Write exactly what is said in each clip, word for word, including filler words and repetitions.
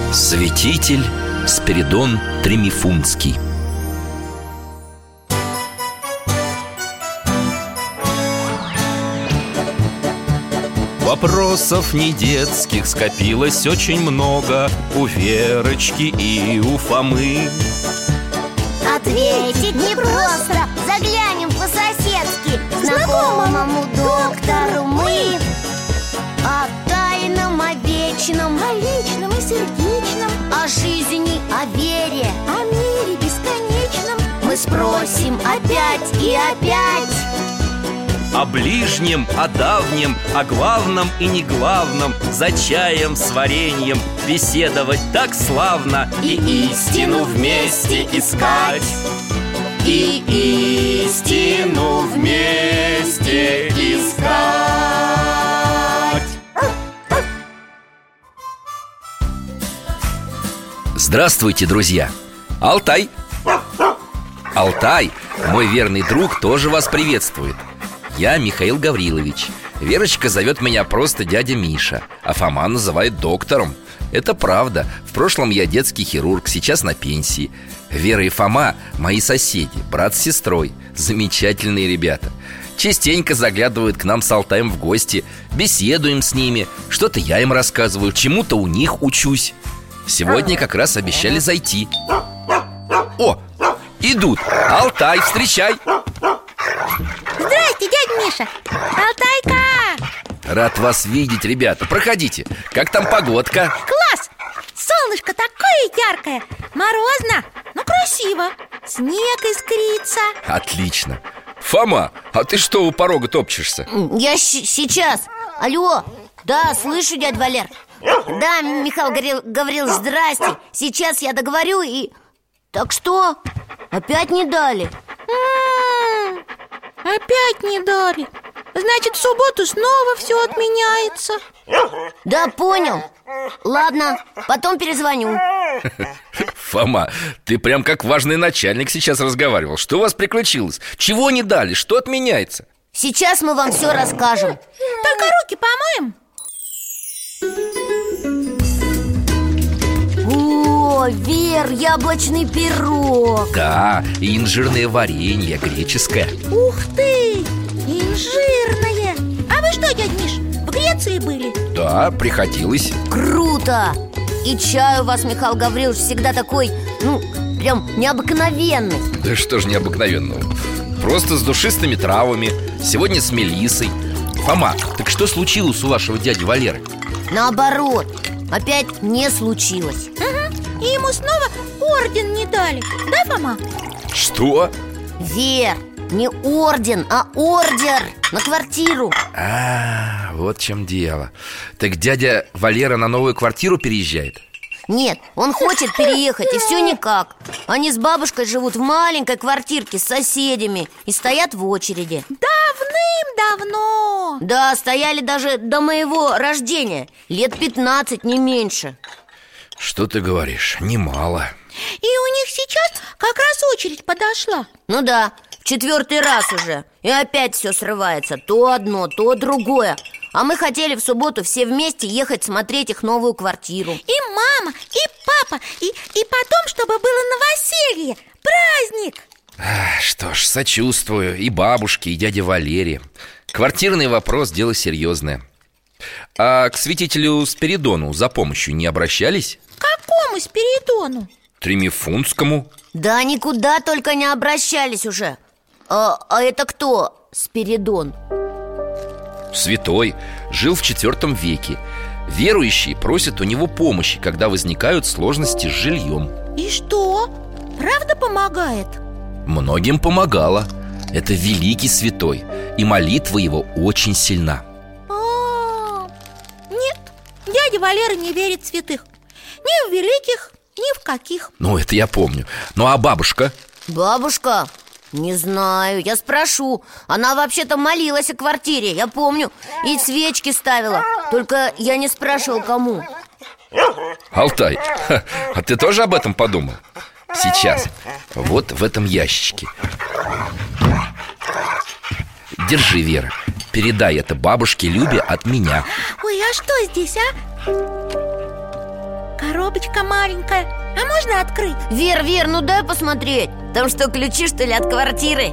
Святитель Спиридон Тремифунтский. Вопросов не детских скопилось очень много у Верочки и у Фомы. Ответить непросто, заглянем по-соседски знакомому доктору мы. О тайном, о вечном, о личном и сердечном, о жизни, о вере, о мире бесконечном мы спросим опять и опять. О ближнем, о давнем, о главном и неглавном, за чаем с вареньем беседовать так славно. И истину вместе искать, и истину вместе искать. Здравствуйте, друзья! Алтай! Алтай, мой верный друг, тоже вас приветствует. Я Михаил Гаврилович. Верочка зовет меня просто дядя Миша, а Фома называет доктором. Это правда. В прошлом я детский хирург, сейчас на пенсии. Вера и Фома – мои соседи, брат с сестрой. Замечательные ребята. Частенько заглядывают к нам с Алтаем в гости. Беседуем с ними. Что-то я им рассказываю, чему-то у них учусь. Сегодня как раз обещали зайти. О, идут. Алтай, встречай. Здрасте, дядя Миша. Алтайка! Рад вас видеть, ребята. Проходите. Как там погодка? Класс! Солнышко такое яркое. Морозно, но красиво. Снег искрится. Отлично. Фома, а ты что у порога топчешься? Я щ- сейчас. Алло. Да, слышу, дядя Валер. Да, Михаил Гаврил- Гаврилович, здрасте. Сейчас я договорю и... Так что? Опять не дали? М-м-м, опять не дали. Значит, в субботу снова все отменяется. Да, понял. Ладно, потом перезвоню. Фома, ты прям как важный начальник сейчас разговаривал. Что у вас приключилось? Чего не дали? Что отменяется? Сейчас мы вам все расскажем. Только руки помоем. О, Вер, яблочный пирог. Да, и инжирное варенье, греческое. Ух ты, инжирное. А вы что, дядя Миш, в Греции были? Да, приходилось. Круто. И чай у вас, Михаил Гаврилович, всегда такой, ну, прям необыкновенный. Да что ж необыкновенного. Просто с душистыми травами. Сегодня с мелиссой. Фома, так что случилось у вашего дяди Валеры? Наоборот, опять не случилось. Угу. И ему снова орден не дали. Да, Фома? Что? Вер, не орден, а ордер на квартиру. А, вот в чем дело. Так дядя Валера на новую квартиру переезжает? Нет, он хочет переехать, и все никак. Они с бабушкой живут в маленькой квартирке с соседями и стоят в очереди. Давным-давно. Да, стояли даже до моего рождения. Лет пятнадцать, не меньше. Что ты говоришь? Немало. И у них сейчас как раз очередь подошла. Ну да, в четвертый раз уже. И опять все срывается. То одно, то другое. А мы хотели в субботу все вместе ехать смотреть их новую квартиру. И мама, и папа, и, и потом, чтобы было новоселье, праздник. Ах, что ж, сочувствую и бабушке, и дяде Валере. Квартирный вопрос – дело серьезное. А к святителю Спиридону за помощью не обращались? К какому Спиридону? Тремифунтскому. Да никуда только не обращались уже. А, а это кто, Спиридон? Святой, жил в четвертом веке. Верующие просят у него помощи, когда возникают сложности с жильем. И что? Правда помогает? Многим помогало. Это великий святой, и молитва его очень сильна. А, нет, дядя Валера не верит в святых. Ни в великих, ни в каких. Ну, это я помню. Ну, а бабушка? Бабушка? Не знаю, я спрошу. Она вообще-то молилась о квартире, я помню. И свечки ставила. Только я не спрашивал, кому. Алтай, ха, а ты тоже об этом подумал? Сейчас, вот в этом ящичке. Держи, Вера. Передай это бабушке Любе от меня. Ой, а что здесь, а? Коробка коробочка маленькая. А можно открыть? Вер, Вер, ну дай посмотреть. Там что, ключи, что ли, от квартиры?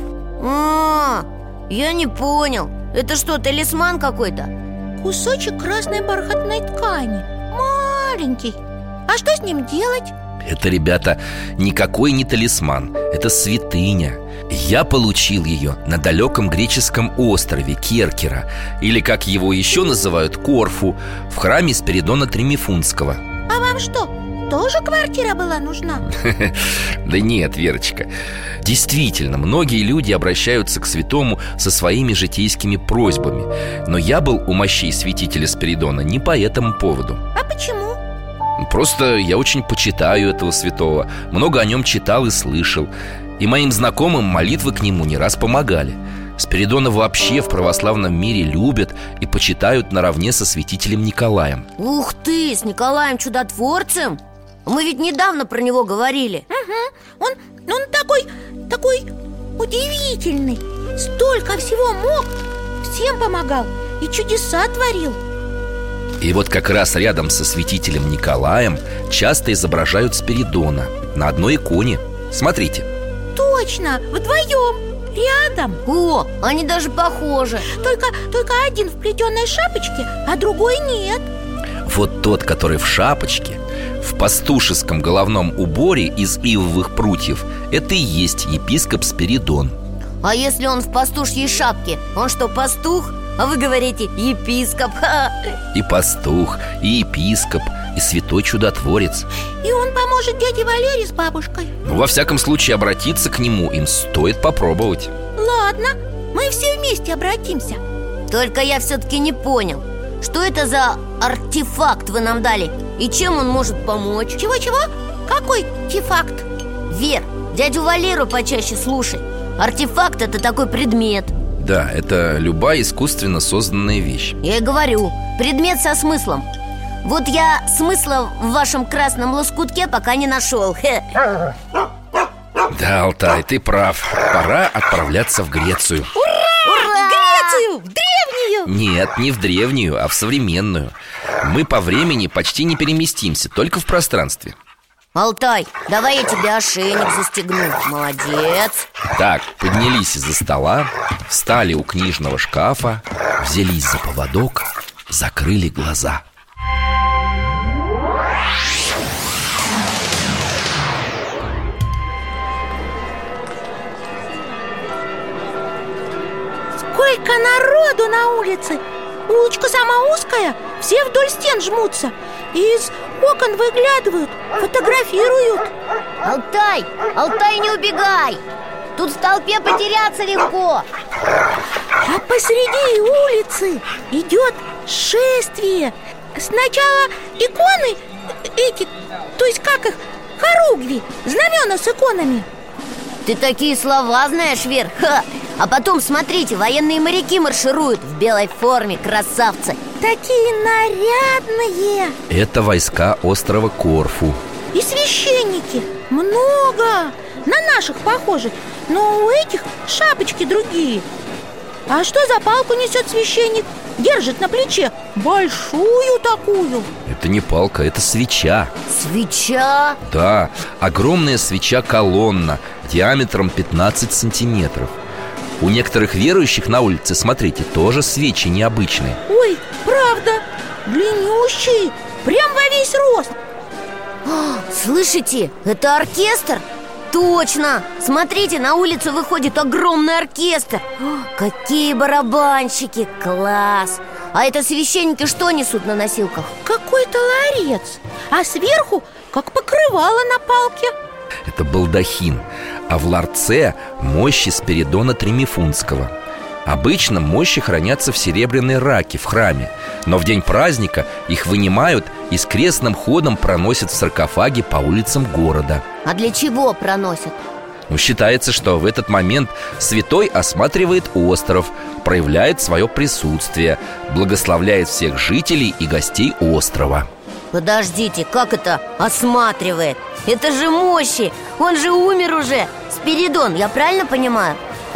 А, я не понял. Это что, талисман какой-то? Кусочек красной бархатной ткани. Маленький. А что с ним делать? Это, ребята, никакой не талисман. Это святыня. Я получил ее на далеком греческом острове Керкера, или, как его еще называют, Корфу, в храме Спиридона Тримифунского. А вам что, тоже квартира была нужна? Да нет, Верочка. Действительно, многие люди обращаются к святому со своими житейскими просьбами. Но я был у мощей святителя Спиридона не по этому поводу. А почему? Просто я очень почитаю этого святого, много о нем читал и слышал. И моим знакомым молитвы к нему не раз помогали. Спиридона вообще в православном мире любят и почитают наравне со святителем Николаем. Ух ты, с Николаем Чудотворцем? Мы ведь недавно про него говорили. Угу. Он, он такой, такой удивительный. Столько всего мог, всем помогал и чудеса творил. И вот как раз рядом со святителем Николаем часто изображают Спиридона на одной иконе. Смотрите. Точно, вдвоем, рядом. О, они даже похожи. Только, только один в плетеной шапочке, а другой нет. Вот тот, который в шапочке, в пастушеском головном уборе из ивовых прутьев, это и есть епископ Спиридон. А если он в пастушьей шапке, он что, пастух? А вы говорите епископ. И пастух, и епископ, и святой чудотворец. И он поможет дяде Валере с бабушкой. Ну, во всяком случае, обратиться к нему им стоит попробовать. Ладно, мы все вместе обратимся. Только я все-таки не понял, что это за артефакт вы нам дали и чем он может помочь? Чего-чего? Какой артефакт? Вер, дядю Валеру почаще слушай. Артефакт – это такой предмет. Да, это любая искусственно созданная вещь. Я и говорю, предмет со смыслом. Вот я смысла в вашем красном лоскутке пока не нашел. Да, Алтай, ты прав. Пора отправляться в Грецию. Ура! Ура! В Грецию! В древнюю! Нет, не в древнюю, а в современную. Мы по времени почти не переместимся, только в пространстве. Алтай, давай я тебе ошейник застегну. Молодец. Так, поднялись из-за стола, встали у книжного шкафа, взялись за поводок, закрыли глаза. Сколько народу на улице! Улочка сама узкая, все вдоль стен жмутся. Из окон выглядывают, фотографируют. Алтай, Алтай, не убегай. Тут в толпе потеряться легко. А посреди улицы идет шествие. Сначала иконы эти, то есть как их, хоругви, знамена с иконами. Ты такие слова знаешь, Вер. Ха. А потом, смотрите, военные моряки маршируют в белой форме, красавцы. Такие нарядные. Это войска острова Корфу. И священники много. На наших похожи, но у этих шапочки другие. А что за палку несет священник? Держит на плече большую такую. Это не палка, это свеча. Свеча? Да, огромная свеча-колонна диаметром пятнадцать сантиметров. У некоторых верующих на улице, смотрите, тоже свечи необычные. Ой, правда, длиннющие, прям во весь рост. А, слышите, это оркестр? Точно! Смотрите, на улицу выходит огромный оркестр. О, какие барабанщики! Класс! А это священники что несут на носилках? Какой-то ларец, а сверху как покрывало на палке. Это балдахин, а в ларце мощи Спиридона Тримифунского. Обычно мощи хранятся в серебряной раке в храме, но в день праздника их вынимают и с крестным ходом проносят в саркофаге по улицам города. А для чего проносят? Ну, считается, что в этот момент святой осматривает остров, проявляет свое присутствие, благословляет всех жителей и гостей острова. Подождите, как это осматривает? Это же мощи, он же умер уже. Спиридон, я правильно понимаю?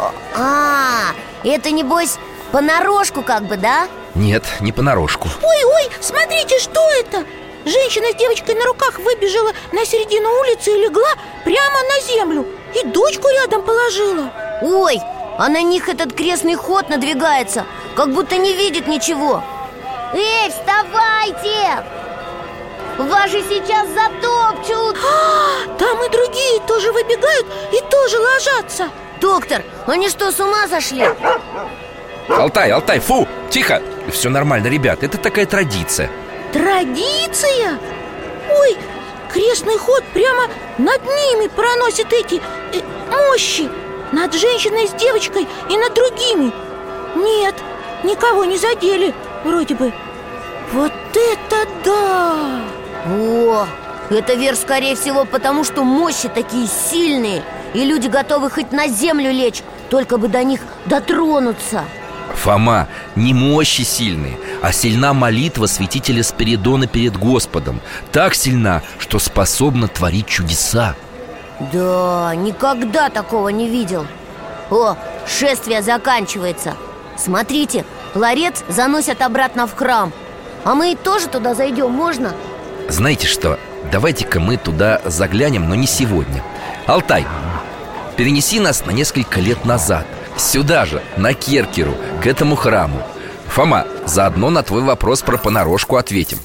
А, это небось понарошку как бы, да? Нет, не понарошку. Ой-ой, смотрите, что это? женщина с девочкой на руках выбежала на середину улицы и легла прямо на землю. И дочку рядом положила. Ой, а на них этот крестный ход надвигается, как будто не видит ничего. Эй, вставайте! Вас же сейчас затопчут. А, там и другие тоже выбегают и тоже ложатся. Доктор, они что, с ума сошли? Алтай, Алтай, фу, тихо. Все нормально, ребят, это такая традиция. Традиция? Ой, крестный ход прямо над ними проносит эти э, мощи. Над женщиной с девочкой и над другими. Нет, никого не задели, вроде бы. Вот это да! О, это верх, скорее всего, потому что мощи такие сильные, и люди готовы хоть на землю лечь, только бы до них дотронуться. Фома, не мощи сильные, а сильна молитва святителя Спиридона перед Господом. Так сильна, что способна творить чудеса. Да, никогда такого не видел. О, шествие заканчивается. Смотрите, ларец заносят обратно в храм. А мы тоже туда зайдем, можно? Знаете что, давайте-ка мы туда заглянем, но не сегодня. Алтай, перенеси нас на несколько лет назад. Сюда же, на Керкеру, к этому храму. Фома, заодно на твой вопрос про понарошку ответим.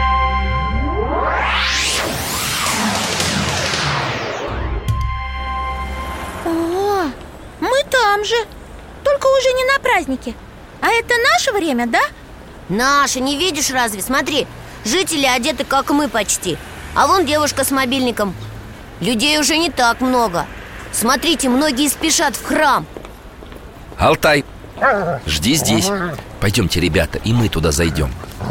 О, мы там же, только уже не на празднике. А это наше время, да? Наше, не видишь разве? Смотри, жители одеты, как мы почти. А вон девушка с мобильником. Людей уже не так много. Смотрите, многие спешат в храм. Алтай, жди здесь. Пойдемте, ребята, и мы туда зайдем.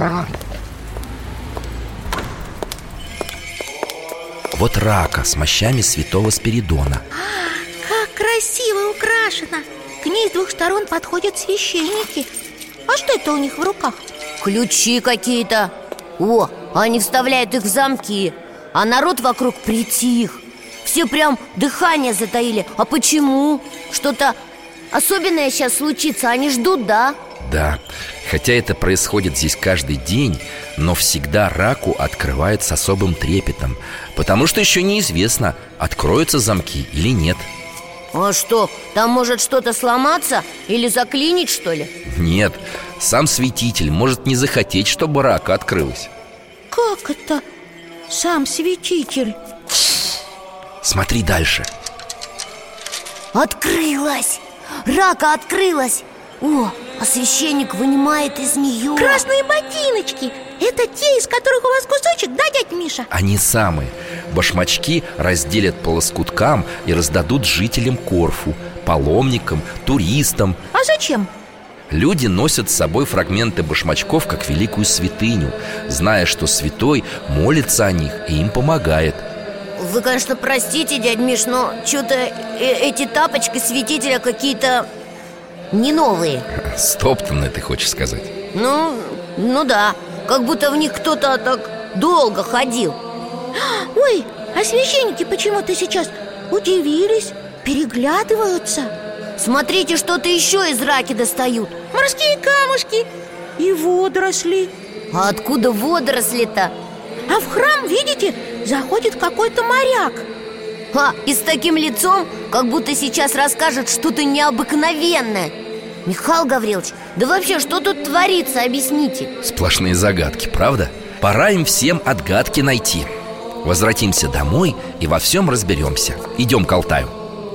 Вот рака с мощами святого Спиридона. Как красиво украшено. К ней с двух сторон подходят священники. А что это у них в руках? Ключи какие-то. О, они вставляют их в замки. А народ вокруг притих. Все прям дыхание затаили. А почему? Что-то особенное сейчас случится. Они ждут, да? Да, хотя это происходит здесь каждый день, но всегда раку открывают с особым трепетом, потому что еще неизвестно, откроются замки или нет. А что, там может что-то сломаться или заклинить, что ли? Нет, сам святитель может не захотеть, чтобы рака открылась. Как это? Сам святитель? Смотри дальше. Открылась! Рака открылась! О, а священник вынимает из нее красные ботиночки! Это те, из которых у вас кусочек, да, дядь Миша? Они самые. Башмачки разделят по лоскуткам и раздадут жителям Корфу, паломникам, туристам. А зачем? Люди носят с собой фрагменты башмачков как великую святыню, зная, что святой молится о них и им помогает. Вы, конечно, простите, дядь Миш, но что-то э- эти тапочки святителя какие-то не новые. Стоптанные, ты хочешь сказать? Ну, ну да, как будто в них кто-то так долго ходил. Ой, а священники почему-то сейчас удивились, переглядываются. Смотрите, что-то еще из раки достают. Морские камушки и водоросли. А откуда водоросли-то? А в храм, видите, заходит какой-то моряк. А, и с таким лицом, как будто сейчас расскажет что-то необыкновенное. Михаил Гаврилович, да вообще, что тут творится, объясните. Сплошные загадки, правда? Пора им всем отгадки найти. Возвратимся домой и во всем разберемся. Идем к Алтаю.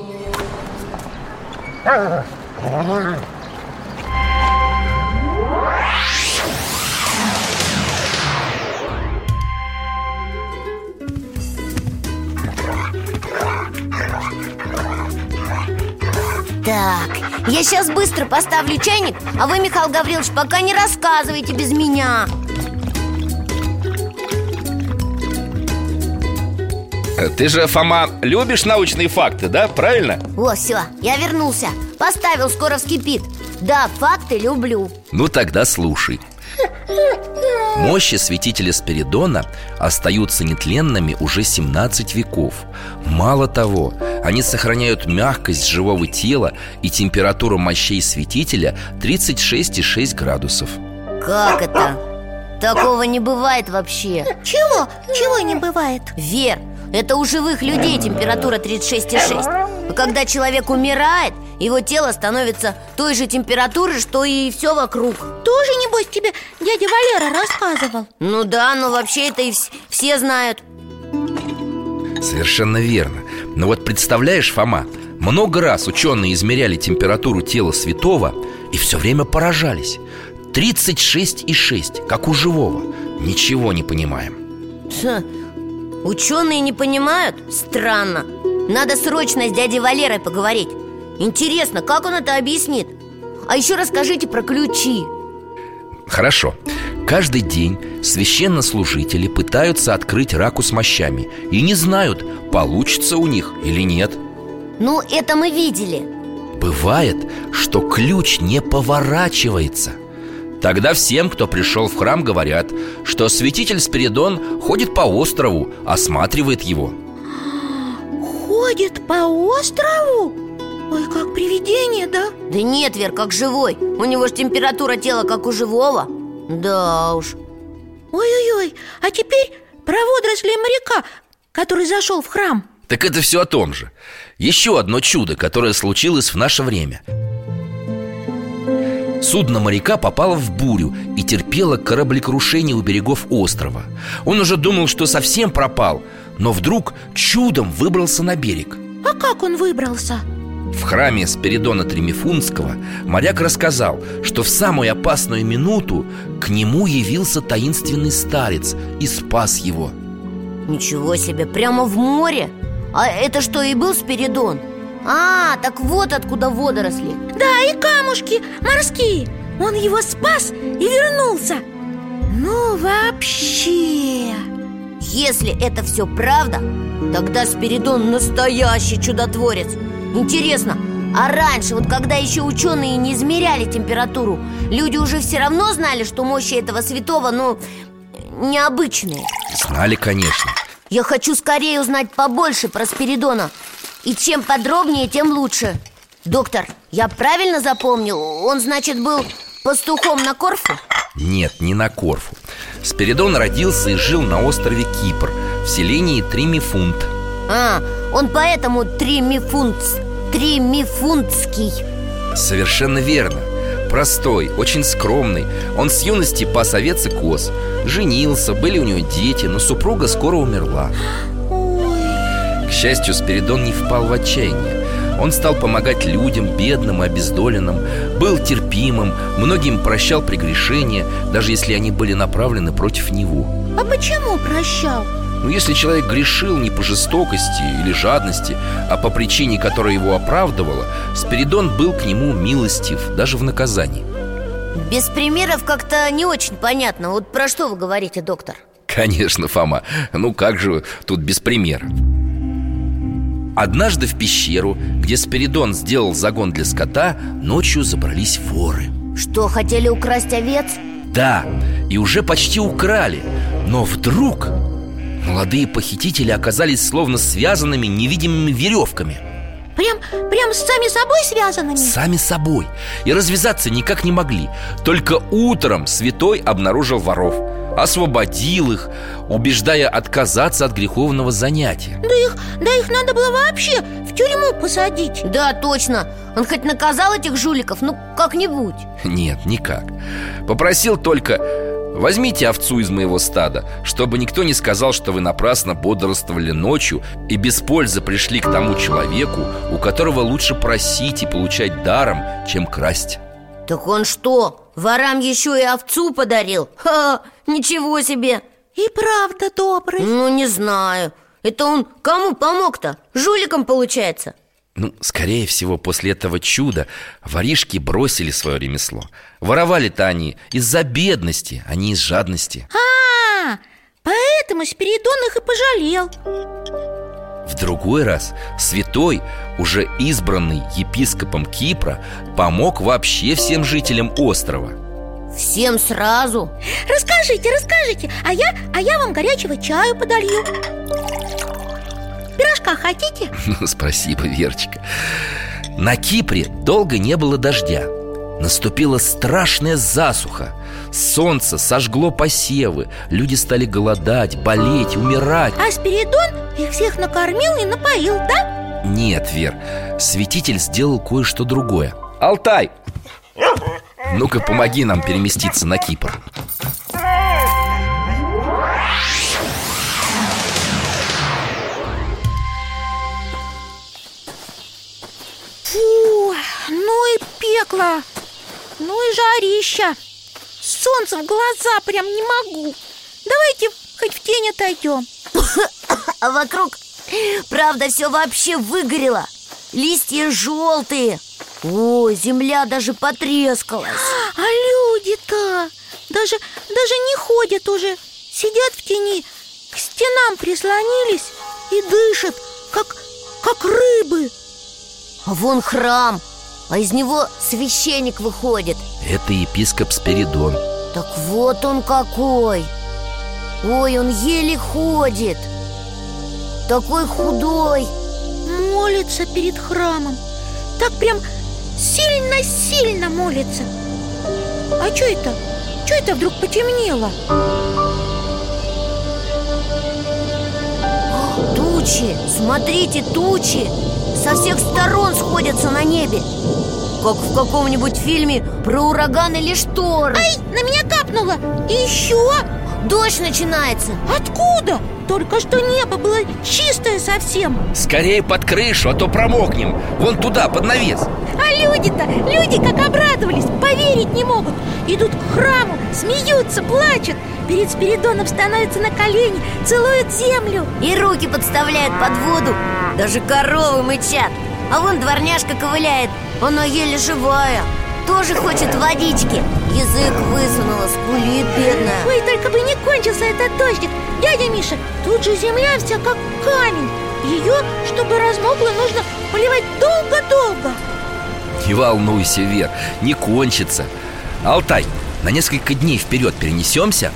Так, я сейчас быстро поставлю чайник, а вы, Михаил Гаврилович, пока не рассказывайте без меня. Ты же, Фома, любишь научные факты, да? Правильно? О, все, я вернулся. Поставил, скоро вскипит. Да, факты люблю. Ну тогда слушай. Мощи святителя Спиридона остаются нетленными уже семнадцать веков. Мало того, они сохраняют мягкость живого тела и температуру мощей святителя тридцать шесть и шесть градусов. Как это? Такого не бывает вообще. Чего? Чего не бывает? Вер, это у живых людей температура тридцать шесть и шесть. А когда человек умирает, его тело становится той же температуры, что и все вокруг. Тоже, небось, тебе дядя Валера рассказывал? Ну да, но вообще это и вс- все знают. Совершенно верно. Но вот представляешь, Фома, много раз ученые измеряли температуру тела святого и все время поражались. тридцать шесть и шесть, как у живого. Ничего не понимаем. Ха, ученые не понимают? Странно. Надо срочно с дядей Валерой поговорить. Интересно, как он это объяснит? А еще расскажите про ключи. Хорошо. Каждый день священнослужители пытаются открыть раку с мощами и не знают, получится у них или нет. Ну, это мы видели. Бывает, что ключ не поворачивается. Тогда всем, кто пришел в храм, говорят, что святитель Спиридон ходит по острову, осматривает его. Ходит по острову? Ой, как привидение, да? Да нет, Вер, как живой. У него же температура тела, как у живого. Да уж. Ой-ой-ой, а теперь про водоросли моряка, который зашел в храм. Так это все о том же. Еще одно чудо, которое случилось в наше время. Судно моряка попало в бурю и терпело кораблекрушение у берегов острова. Он уже думал, что совсем пропал, но вдруг чудом выбрался на берег. А как он выбрался? В храме Спиридона Тремифунтского моряк рассказал, что в самую опасную минуту к нему явился таинственный старец и спас его. Ничего себе, прямо в море? А это что, и был Спиридон? А, так вот откуда водоросли. Да, и камушки морские. Он его спас и вернулся. Ну, вообще. Если это все правда, тогда Спиридон настоящий чудотворец. Интересно, а раньше, вот когда еще ученые не измеряли температуру, люди уже все равно знали, что мощи этого святого, ну, необычные? Знали, конечно. Я хочу скорее узнать побольше про Спиридона. И чем подробнее, тем лучше. Доктор, я правильно запомнил? Он, значит, был пастухом на Корфу? Нет, не на Корфу. Спиридон родился и жил на острове Кипр, в селении Тремифунт. А, он поэтому Тремифунтс, Тремифунтский. Совершенно верно. Простой, очень скромный. Он с юности пас овец и коз. Женился, были у него дети, но супруга скоро умерла. К счастью, Спиридон не впал в отчаяние. Он стал помогать людям, бедным и обездоленным. Был терпимым, многим прощал прегрешения, даже если они были направлены против него. А почему прощал? Но если человек грешил не по жестокости или жадности, а по причине, которая его оправдывала, Спиридон был к нему милостив, даже в наказании. Без примеров как-то не очень понятно. Вот про что вы говорите, доктор? Конечно, Фома, ну как же тут без примера? Однажды в пещеру, где Спиридон сделал загон для скота, ночью забрались воры. Что, хотели украсть овец? Да, и уже почти украли. Но вдруг молодые похитители оказались словно связанными невидимыми веревками. Прям, прям сами собой связанными? Сами собой. И развязаться никак не могли. Только утром святой обнаружил воров, освободил их, убеждая отказаться от греховного занятия. Да их, да их надо было вообще в тюрьму посадить. Да, точно. Он хоть наказал этих жуликов, ну как-нибудь? Нет, никак. Попросил только: возьмите овцу из моего стада, чтобы никто не сказал, что вы напрасно бодрствовали ночью и без пользы пришли к тому человеку, у которого лучше просить и получать даром, чем красть. Так он что, ворам еще и овцу подарил? Ха, ничего себе! И правда добрый. Ну, не знаю. Это он кому помог-то? Жуликам, получается? Ну, скорее всего, после этого чуда воришки бросили свое ремесло. Воровали-то они из-за бедности, а не из жадности. А, поэтому Спиридон их и пожалел. В другой раз святой, уже избранный епископом Кипра, помог вообще всем жителям острова. Всем сразу? Расскажите, расскажите, а я, а я вам горячего чаю подолью. Пирожка хотите? Спасибо, Верочка. На Кипре долго не было дождя. Наступила страшная засуха. Солнце сожгло посевы. Люди стали голодать, болеть, умирать. А Спиридон их всех накормил и напоил, да? Нет, Вер, святитель сделал кое-что другое. Алтай! Ну-ка, помоги нам переместиться на Кипр. Фу, ну и пекло, ну и жарища. Солнце в глаза прям не могу. Давайте хоть в тень отойдем. А вокруг, правда, все вообще выгорело. Листья желтые. О, земля даже потрескалась. А люди-то даже, даже не ходят уже. Сидят в тени, к стенам прислонились и дышат, как, как рыбы. А вон храм, а из него священник выходит. Это епископ Спиридон. Так вот он какой. Ой, он еле ходит. Такой худой. Молится перед храмом. Так прям сильно-сильно молится. А что это? Что это вдруг потемнело? Тучи, смотрите, тучи. Со всех сторон сходятся на небе. Как в каком-нибудь фильме про ураган или шторм. Ай, на меня капнуло. И еще. Дождь начинается. Откуда? Только что небо было чистое совсем. Скорее под крышу, а то промокнем. Вон туда, под навес. А люди-то, люди как обрадовались, поверить не могут. Идут к храму, смеются, плачут. Перед Спиридоном становятся на колени, целуют землю. И руки подставляют под воду. Даже коровы мычат. А вон дворняжка ковыляет. Она еле живая. Тоже хочет водички. Язык высунула, скулит бедная. Ой, только бы не кончился этот дождик. Дядя Миша, тут же земля вся как камень. Ее, чтобы размокла, нужно поливать долго-долго. Не волнуйся, Вер, не кончится. Алтай, на несколько дней вперед перенесемся.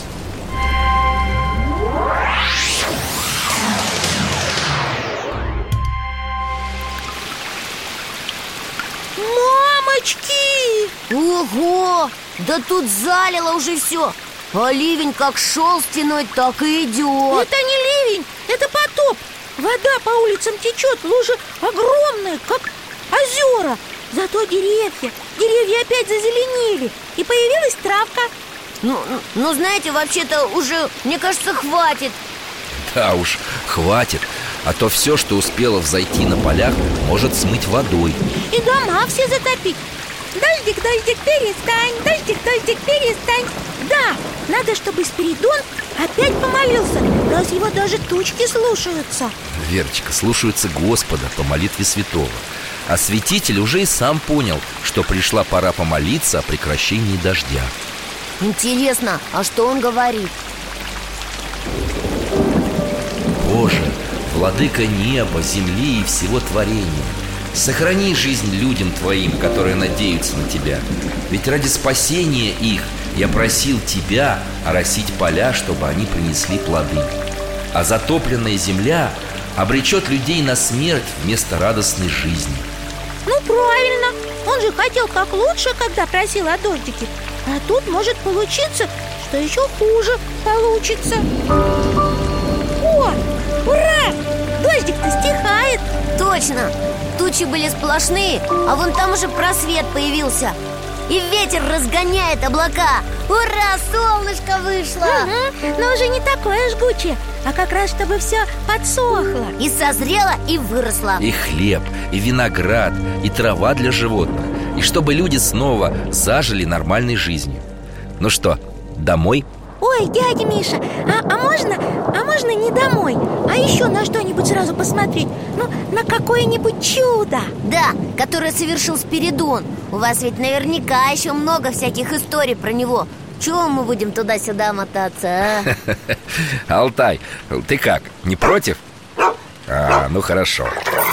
Мамочки! Ого! Да тут залило уже все. А ливень как шел стеной, так и идет. Это не ливень, это потоп. Вода по улицам течет, лужи огромные, как озера. Зато деревья, деревья опять зазеленели. И появилась травка. Ну, ну знаете, вообще-то уже, мне кажется, хватит. Да уж, хватит. А то все, что успело взойти на полях, может смыть водой. И дома все затопить. Дождик, дождик, перестань, дождик, дождик, перестань. Да, надо, чтобы Спиридон опять помолился, раз его даже тучки слушаются. Верочка, слушаются Господа по молитве святого. А святитель уже и сам понял, что пришла пора помолиться о прекращении дождя. Интересно, а что он говорит? Боже, владыка неба, земли и всего творения, сохрани жизнь людям Твоим, которые надеются на Тебя. Ведь ради спасения их я просил Тебя оросить поля, чтобы они принесли плоды. А затопленная земля обречет людей на смерть вместо радостной жизни. Ну, правильно. Он же хотел как лучше, когда просил о дождике. А тут может получиться, что еще хуже получится. О, ура! Дождик-то стихает. Точно! Тучи были сплошные, а вон там уже просвет появился. И ветер разгоняет облака. Ура, солнышко вышло! Угу, но уже не такое жгучее, а как раз чтобы все подсохло. И созрело, и выросло. И хлеб, и виноград, и трава для животных. И чтобы люди снова зажили нормальной жизнью. Ну что, домой? Ой, дядя Миша, а, а можно, а можно не домой, а еще на что-нибудь сразу посмотреть? Ну, на какое-нибудь чудо. Да, которое совершил Спиридон. У вас ведь наверняка еще много всяких историй про него. Чего мы будем туда-сюда мотаться, а? Алтай, ты как, не против? А, ну хорошо.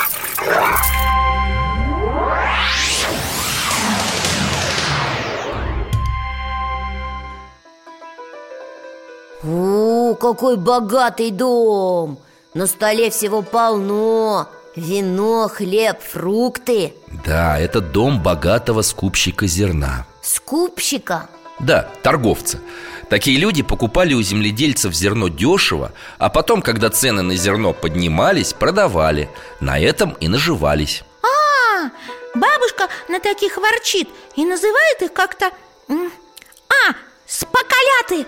О, какой богатый дом! На столе всего полно. Вино, хлеб, фрукты. Да, это дом богатого скупщика зерна. Скупщика? Да, торговца. Такие люди покупали у земледельцев зерно дешево, а потом, когда цены на зерно поднимались, продавали. На этом и наживались. А, бабушка на таких ворчит и называет их как-то... А, споколяты.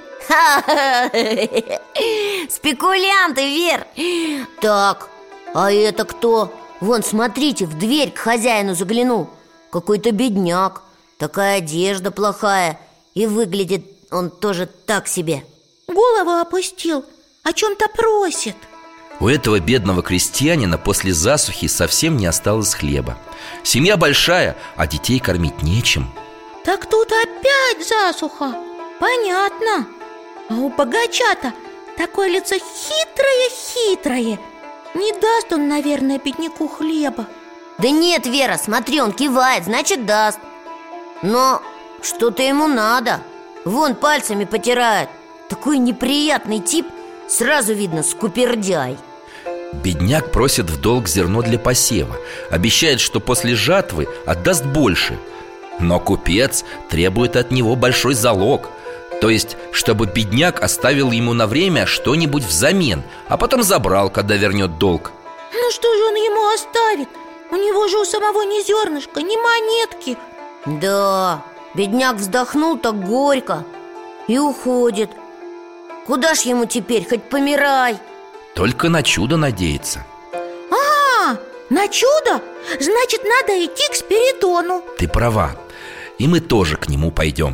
Спекулянты, Вер. Так, а это кто? Вон, смотрите, в дверь к хозяину заглянул. Какой-то бедняк. Такая одежда плохая. И выглядит он тоже так себе. Голову опустил, о чем-то просит. У этого бедного крестьянина после засухи совсем не осталось хлеба. Семья большая, а детей кормить нечем. Так тут опять засуха. Понятно. А у богача-то такое лицо хитрое-хитрое. Не даст он, наверное, бедняку хлеба. Да нет, Вера, смотри, он кивает, значит даст. Но что-то ему надо. Вон пальцами потирает. Такой неприятный тип. Сразу видно, скупердяй. Бедняк просит в долг зерно для посева. Обещает, что после жатвы отдаст больше. Но купец требует от него большой залог. То есть, чтобы бедняк оставил ему на время что-нибудь взамен, а потом забрал, когда вернет долг. Ну что же он ему оставит? У него же у самого ни зернышка, ни монетки. Да, бедняк вздохнул так горько и уходит. Куда ж ему теперь, хоть помирай? Только на чудо надеяться. А, на чудо? Значит, надо идти к Спиридону. Ты права, и мы тоже к нему пойдем.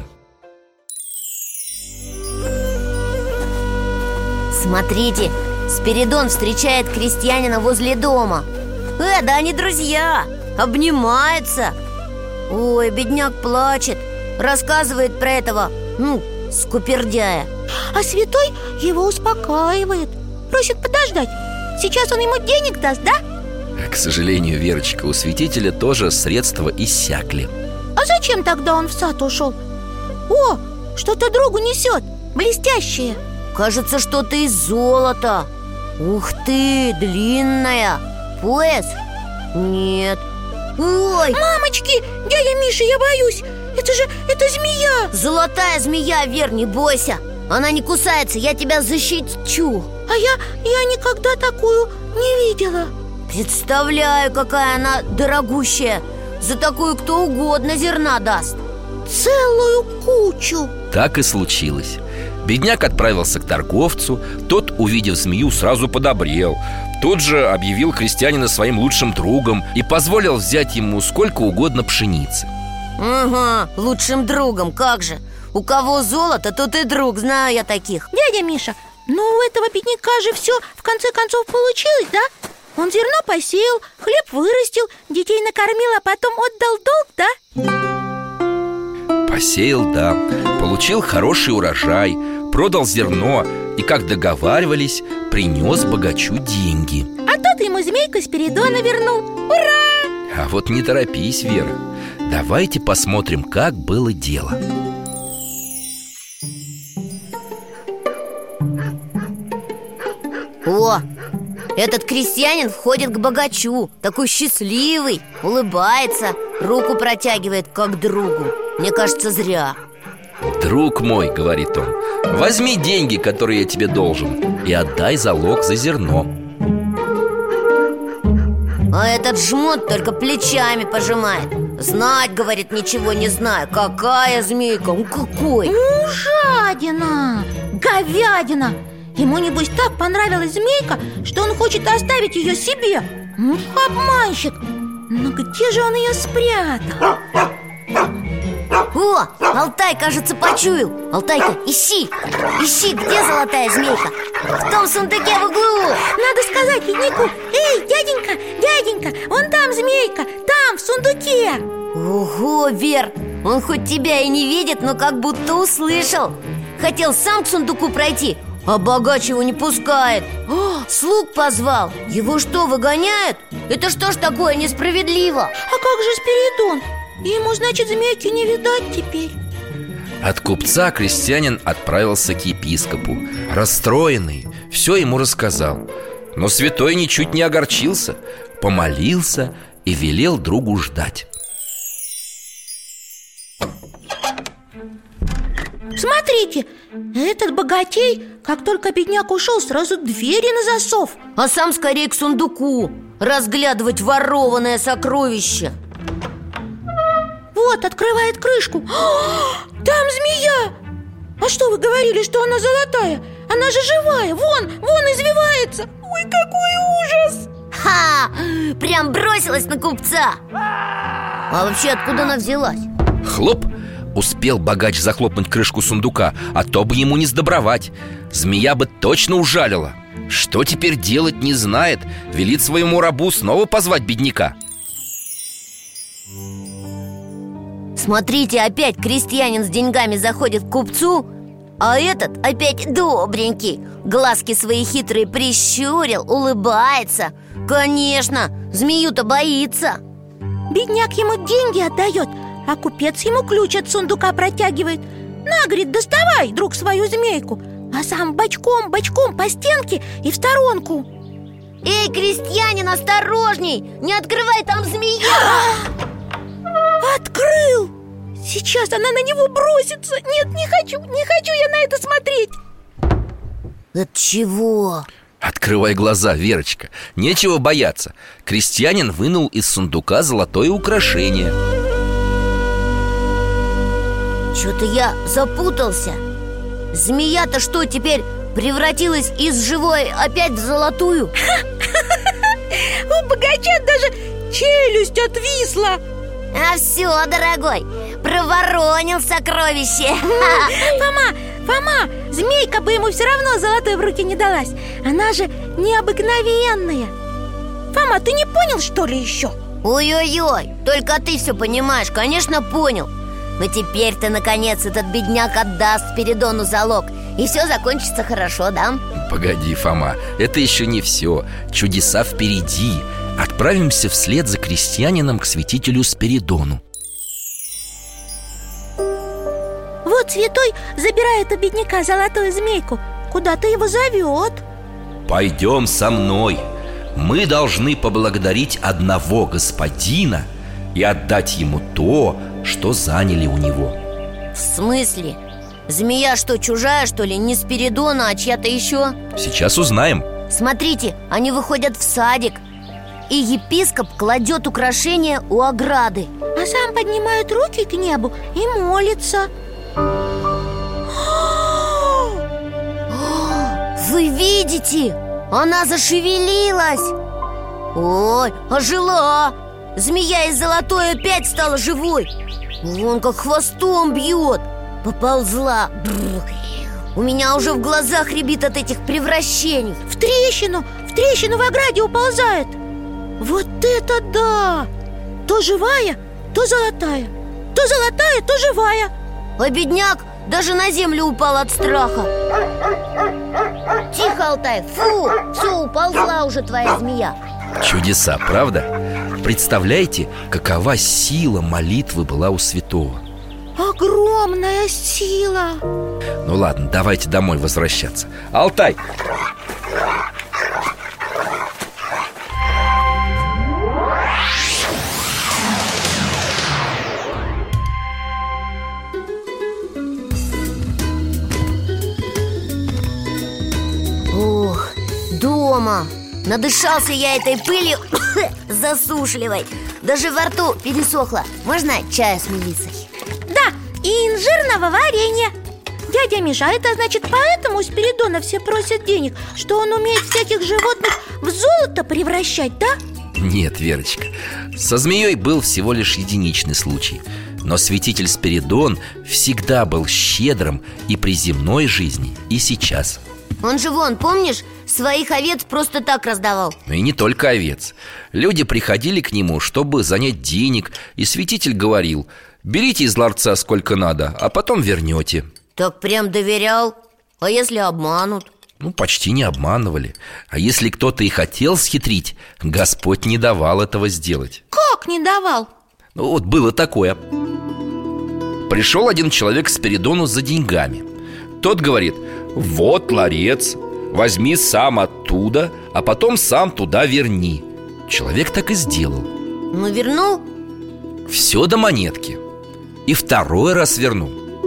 Смотрите, Спиридон встречает крестьянина возле дома. Э, да они друзья, обнимаются. Ой, бедняк плачет, рассказывает про этого, ну, скупердяя. А святой его успокаивает, просит подождать. Сейчас он ему денег даст, да? К сожалению, Верочка, у святителя тоже средства иссякли. А зачем тогда он в сад ушел? О, что-то другу несет, блестящее. Кажется, что-то из золота. Ух ты, длинная. Пояс? Нет. Ой! Мамочки, дядя Миша, я боюсь. Это же, это змея. Золотая змея, Вер, не бойся. Она не кусается, я тебя защищу. А я, я никогда такую не видела. Представляю, какая она дорогущая. За такую кто угодно зерна даст. Целую кучу. Так и случилось. Бедняк отправился к торговцу. Тот, увидев змею, сразу подобрел. Тут же объявил крестьянина своим лучшим другом и позволил взять ему сколько угодно пшеницы. Ага, лучшим другом, как же. У кого золото, тот и друг, знаю я таких. Дядя Миша, ну у этого бедняка же все в конце концов получилось, да? Он зерно посеял, хлеб вырастил, детей накормил, а потом отдал долг, да? Посеял, да, получил хороший урожай, продал зерно и, как договаривались, принес богачу деньги. А тот ему змейку Спиридона вернул. Ура! А вот не торопись, Вера. Давайте посмотрим, как было дело. О, этот крестьянин входит к богачу. Такой счастливый, улыбается, руку протягивает как другу. Мне кажется, зря. «Друг мой, — говорит он, — возьми деньги, которые я тебе должен, и отдай залог за зерно». А этот жмот только плечами пожимает. Знать, говорит, ничего не знаю. Какая змейка, ну какой? Ну, жадина, говядина. Ему, небось, так понравилась змейка, что он хочет оставить ее себе. Ну, обманщик. Но где же он ее спрятал? О, Алтай, кажется, почуял. Алтайка, ищи, ищи, где золотая змейка? В том сундуке в углу. Надо сказать леднику: эй, дяденька, дяденька, вон там змейка, там, в сундуке. Ого, Вер, он хоть тебя и не видит, но как будто услышал. Хотел сам к сундуку пройти, а богач его не пускает. О, слуг позвал. Его что, выгоняют? Это что ж такое несправедливо? А как же Спиридон? Ему, значит, змейки не видать теперь. От купца крестьянин отправился к епископу. Расстроенный, все ему рассказал. Но святой ничуть не огорчился, помолился и велел другу ждать. Смотрите, этот богатей, как только бедняк ушел, сразу двери на засов. А сам скорее к сундуку разглядывать ворованное сокровище. Вот, открывает крышку. О, там змея! А что вы говорили, что она золотая? Она же живая, вон, вон извивается. Ой, какой ужас! Ха! Прям бросилась на купца. А вообще откуда она взялась? Хлоп! Успел богач захлопнуть крышку сундука, а то бы ему не сдобровать. Змея бы точно ужалила. Что теперь делать, не знает. Велит своему рабу снова позвать бедняка. Смотрите, опять крестьянин с деньгами заходит к купцу, а этот опять добренький. Глазки свои хитрые прищурил, улыбается. Конечно, змею-то боится. Бедняк ему деньги отдает, а купец ему ключ от сундука протягивает. На, говорит, доставай, друг, свою змейку. А сам бочком-бочком по стенке и в сторонку. Эй, крестьянин, осторожней! Не открывай, там змея! Открыл! Сейчас она на него бросится. Нет, не хочу, не хочу я на это смотреть. От чего? Открывай глаза, Верочка. Нечего бояться. Крестьянин вынул из сундука золотое украшение. Что-то я запутался. Змея-то что, теперь превратилась из живой опять в золотую? У богача даже челюсть отвисла. А все, дорогой, проворонил сокровище. Фома, Фома, змейка бы ему все равно золотой в руки не далась. Она же необыкновенная. Фома, ты не понял, что ли, еще? Ой-ой-ой, только ты все понимаешь, конечно, понял. Но теперь-то, наконец, этот бедняк отдаст Спиридону залог, и все закончится хорошо, да? Погоди, Фома, это еще не все. Чудеса впереди. Отправимся вслед за крестьянином к святителю Спиридону. Вот святой забирает у бедняка золотую змейку. Куда-то его зовет. Пойдем со мной. Мы должны поблагодарить одного господина и отдать ему то, что заняли у него. В смысле? Змея что, чужая, что ли? Не Спиридона, а чья-то еще? Сейчас узнаем. Смотрите, они выходят в садик, и епископ кладет украшения у ограды, а сам поднимает руки к небу и молится. Вы видите? Она зашевелилась. Ой, ожила. Змея из золотой опять стала живой. Вон как хвостом бьет. Поползла. Бррр. У меня уже в глазах рябит от этих превращений. В трещину, в трещину в ограде уползает. Вот это да! То живая, то золотая. То золотая, то живая. А бедняк даже на землю упал от страха. Тихо, Алтай, фу, все, уползла уже твоя змея. Чудеса, правда? Представляете, какова сила молитвы была у святого? Огромная сила. Ну ладно, давайте домой возвращаться. Алтай! Ух, дома. Надышался я этой пылью засушливой. Даже во рту пересохло. Можно чая с мелиссой? Да, и инжирного варенья. Дядя Миша, это значит, поэтому у Спиридона все просят денег, что он умеет всяких животных в золото превращать, да? Нет, Верочка, со змеей был всего лишь единичный случай. Но святитель Спиридон всегда был щедрым и при земной жизни, и сейчас. Он же вон, помнишь, своих овец просто так раздавал. Но и не только овец. Люди приходили к нему, чтобы занять денег, и святитель говорил: берите из ларца сколько надо, а потом вернете. Так прям доверял? А если обманут? Ну, почти не обманывали. А если кто-то и хотел схитрить, Господь не давал этого сделать. Как не давал? Ну, вот было такое. Пришел один человек к Спиридону за деньгами. Тот говорит: вот ларец, возьми сам оттуда, а потом сам туда верни. Человек так и сделал. Ну, вернул? Все до монетки. И второй раз вернул. А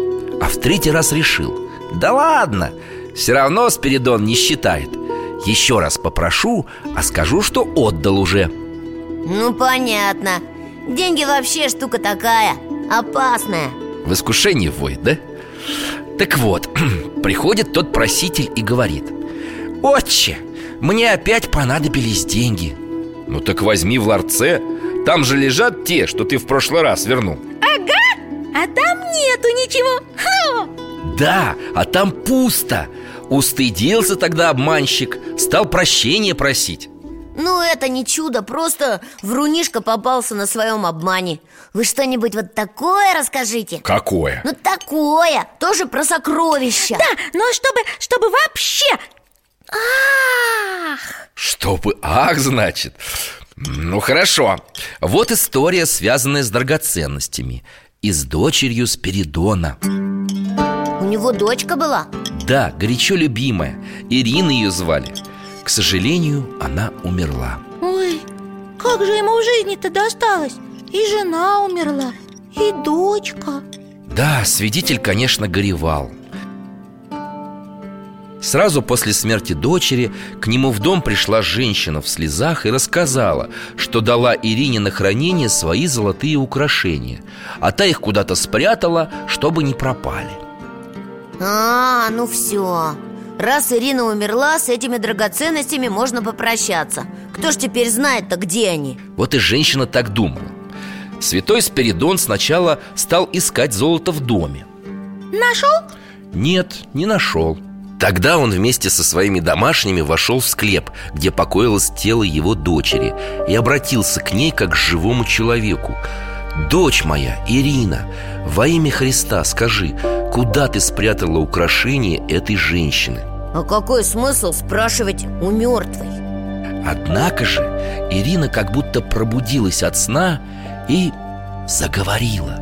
А в третий раз решил: да ладно, все равно Спиридон не считает. Еще раз попрошу, а скажу, что отдал уже. Ну, понятно. Деньги вообще штука такая, опасная. В искушении вводит, да? Так вот, приходит тот проситель и говорит: отче, мне опять понадобились деньги. Ну так возьми в ларце, там же лежат те, что ты в прошлый раз вернул. Ага, а там нету ничего. Ха! Да, а там пусто. Устыдился тогда обманщик, стал прощения просить. Ну, это не чудо, просто врунишка попался на своем обмане. Вы что-нибудь вот такое расскажите? Какое? Ну, такое, тоже про сокровища. Да, но чтобы, чтобы вообще... Ах! Чтобы ах, значит? Ну, хорошо. Вот история, связанная с драгоценностями и с дочерью Спиридона. У него дочка была? Да, горячо любимая. Ирина ее звали. К сожалению, она умерла. Ой, как же ему в жизни-то досталось? И жена умерла, и дочка. Да, свидетель, конечно, горевал. Сразу после смерти дочери к нему в дом пришла женщина в слезах и рассказала, что дала Ирине на хранение свои золотые украшения, а та их куда-то спрятала, чтобы не пропали. А, ну все. Раз Ирина умерла, с этими драгоценностями можно попрощаться. Кто ж теперь знает-то, где они? Вот и женщина так думала. Святой Спиридон сначала стал искать золото в доме. Нашел? Нет, не нашел. Тогда он вместе со своими домашними вошел в склеп, где покоилось тело его дочери, и обратился к ней как к живому человеку. «Дочь моя, Ирина, во имя Христа скажи, куда ты спрятала украшение этой женщины?» А какой смысл спрашивать у мертвой? Однако же Ирина как будто пробудилась от сна и заговорила.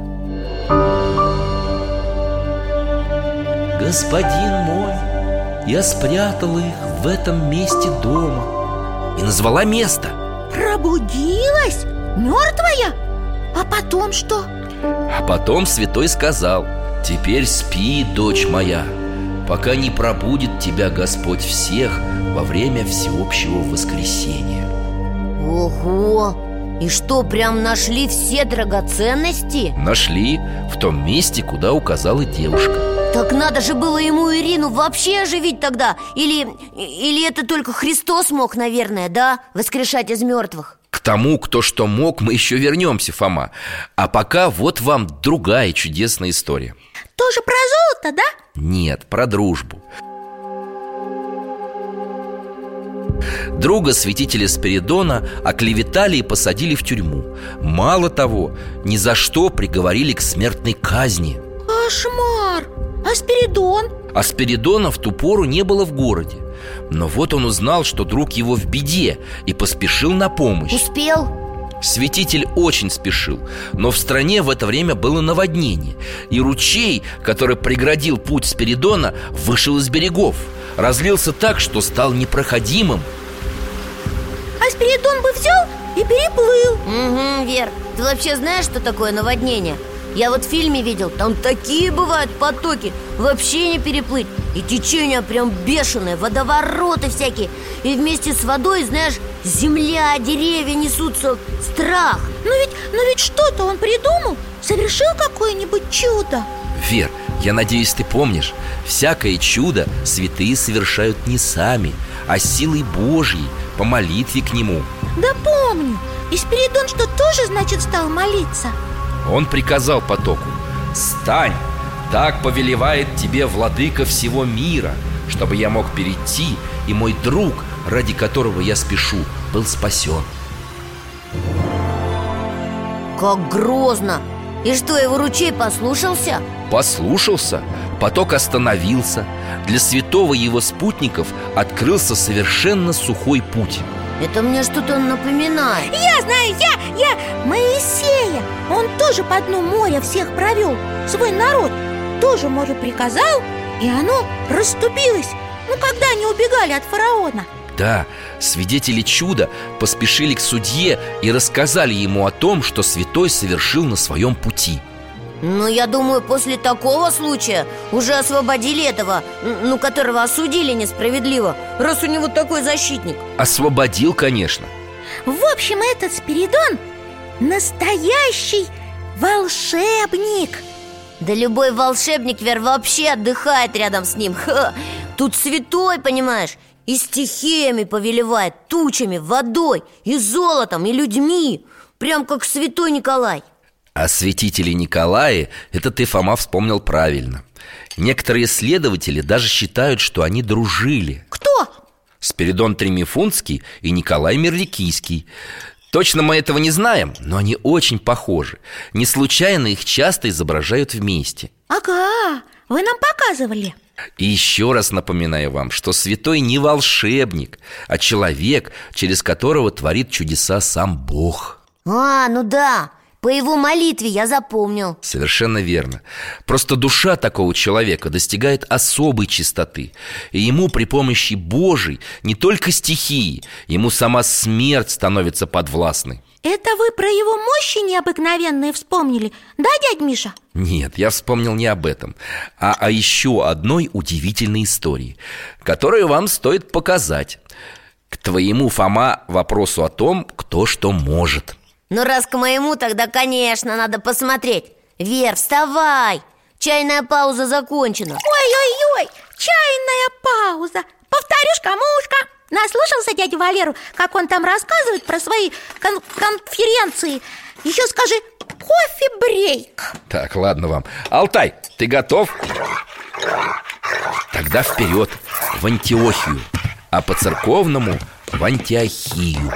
«Господин мой, я спрятала их в этом месте дома». И назвала место. Пробудилась? Мертвая? А потом что? А потом святой сказал: «Теперь спи, дочь моя, пока не пробудит тебя Господь всех во время всеобщего воскресения». Ого! И что, прям нашли все драгоценности? Нашли в том месте, куда указала девушка. Так надо же было ему Ирину вообще оживить тогда. Или, или это только Христос мог, наверное, да? Воскрешать из мертвых. К тому, кто что мог, мы еще вернемся, Фома. А пока вот вам другая чудесная история. Тоже про золото, да? Нет, про дружбу. Друга святителя Спиридона оклеветали и посадили в тюрьму. Мало того, ни за что приговорили к смертной казни. Кошмар! А Спиридон? А Спиридона в ту пору не было в городе. Но вот он узнал, что друг его в беде, и поспешил на помощь. Успел? Святитель очень спешил, но в стране в это время было наводнение, и ручей, который преградил путь Спиридона, вышел из берегов, разлился так, что стал непроходимым. А Спиридон бы взял и переплыл. Угу, Вер, ты вообще знаешь, что такое наводнение? Я вот в фильме видел, там такие бывают потоки, вообще не переплыть. И течение прям бешеное, водовороты всякие. И вместе с водой, знаешь, земля, деревья несутся. Страх. Но ведь, но ведь что-то он придумал. Совершил какое-нибудь чудо. Вер, я надеюсь, ты помнишь, всякое чудо святые совершают не сами, а силой Божьей, по молитве к Нему. Да помню. И Спиридон что, тоже, значит, стал молиться? Он приказал потоку: «Стань, так повелевает тебе владыка всего мира, чтобы я мог перейти, и мой друг, ради которого я спешу, был спасен». Как грозно! И что, его ручей послушался? Послушался, поток остановился. Для святого и его спутников открылся совершенно сухой путь. Это мне что-то напоминает. Я знаю, я, я Моисея. Он тоже по дну моря всех провел, свой народ. Тоже море приказал, и оно расступилось. Ну, когда они убегали от фараона. Да, свидетели чуда поспешили к судье и рассказали ему о том, что святой совершил на своем пути. Ну, я думаю, после такого случая уже освободили этого, ну, которого осудили несправедливо, раз у него такой защитник. Освободил, конечно. В общем, этот Спиридон настоящий волшебник. Да любой волшебник, Вер, вообще отдыхает рядом с ним. Ха! Тут святой, понимаешь, и стихиями повелевает, тучами, водой, и золотом, и людьми. Прям как святой Николай. О святителе Николае это ты, Фома, вспомнил правильно. Некоторые исследователи даже считают, что они дружили. Кто? Спиридон Тремифунтский и Николай Мерликийский. Точно мы этого не знаем, но они очень похожи. Не случайно их часто изображают вместе. Ага, вы нам показывали. И еще раз напоминаю вам, что святой не волшебник, а человек, через которого творит чудеса сам Бог. А, ну да, по его молитве я запомнил. Совершенно верно. Просто душа такого человека достигает особой чистоты, и ему при помощи Божией не только стихии, ему сама смерть становится подвластной. Это вы про его мощи необыкновенные вспомнили, да, дядь Миша? Нет, я вспомнил не об этом, а о еще одной удивительной истории, которую вам стоит показать. К твоему, Фома, вопросу о том, кто что может. Ну, раз к моему, тогда, конечно, надо посмотреть. Вер, вставай! Чайная пауза закончена. Ой-ой-ой, чайная пауза. Повторюшь, камушка. Наслушался дядю Валеру, как он там рассказывает про свои кон- конференции. Еще скажи, кофе-брейк. Так, ладно вам. Алтай, ты готов? Тогда вперед, в Антиохию, а по-церковному в Антиохию.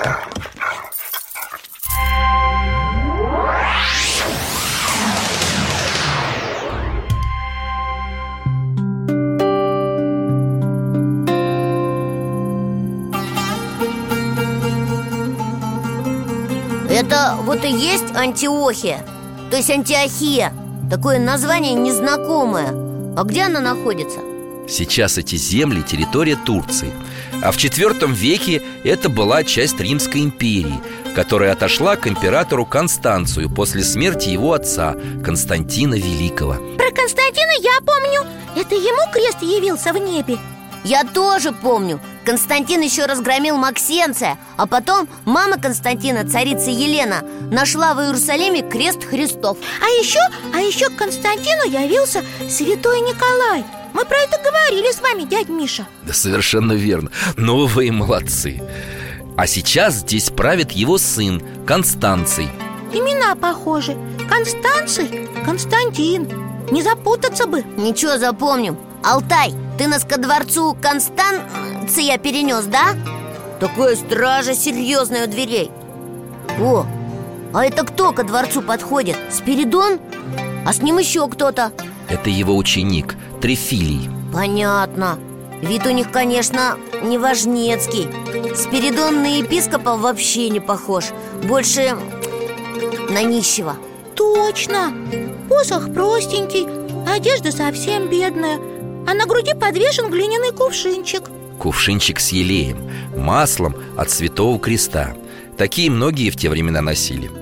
Это вот и есть Антиохия, то есть Антиохия. Такое название незнакомое. А где она находится? Сейчас эти земли – территория Турции. А в четвертом веке это была часть Римской империи, которая отошла к императору Констанцию после смерти его отца Константина Великого. Про Константина я помню. Это ему крест явился в небе. Я тоже помню. Константин еще разгромил Максенция, а потом мама Константина, царица Елена, нашла в Иерусалиме крест Христов. А еще, а еще к Константину явился святой Николай. Мы про это говорили с вами, дядь Миша. Да, совершенно верно. Ну вы и молодцы. А сейчас здесь правит его сын Констанций. Имена похожи. Констанций, Константин. Не запутаться бы. Ничего, запомним. Алтай, ты нас ко дворцу Констанция перенес, да? Такая стража серьезная у дверей. О, а это кто ко дворцу подходит? Спиридон? А с ним еще кто-то? Это его ученик Трифилий. Понятно. Вид у них, конечно, неважнецкий. Спиридон на епископа вообще не похож. Больше на нищего. Точно. Посох простенький, одежда совсем бедная, а на груди подвешен глиняный кувшинчик. Кувшинчик с елеем, маслом от Святого Креста. Такие многие в те времена носили.